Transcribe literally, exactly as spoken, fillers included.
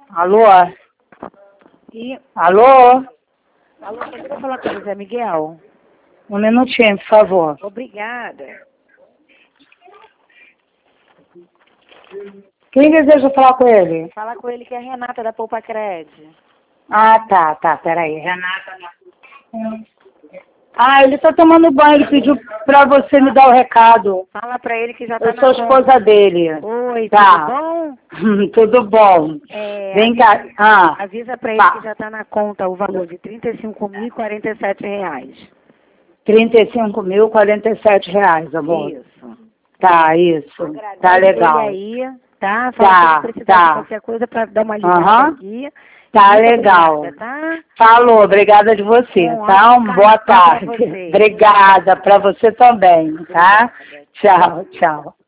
Alô? E... Alô? Alô, poderia falar com o José Miguel? Um minutinho, por favor. Obrigada. Quem deseja falar com ele? Falar com ele que é a Renata da Poupa Cred. Ah, tá, tá, peraí. Renata. Ah, ele tá tomando banho, ele pediu pra você me dar o recado. Fala pra ele que já tá Eu na sou a conta. esposa dele. Oi, Tá. tudo bom? Tudo bom. É, Vem avisa, cá. Ah, avisa pra ele tá. que já tá na conta o valor de trinta e cinco mil e quarenta e sete reais. trinta e cinco mil e quarenta e sete reais, amor. Isso. Tá, isso. Agradece Tá legal. ele aí, tá? Fala Tá, que ele precisar tá. de qualquer coisa pra dar uma ligada Aham. aqui. Tá Muito legal. obrigada, tá? Falou, obrigada de você, Um tá? ótimo Uma boa carnaval pra tarde. você. Obrigada para você também, tá? Obrigada. Tchau, tchau.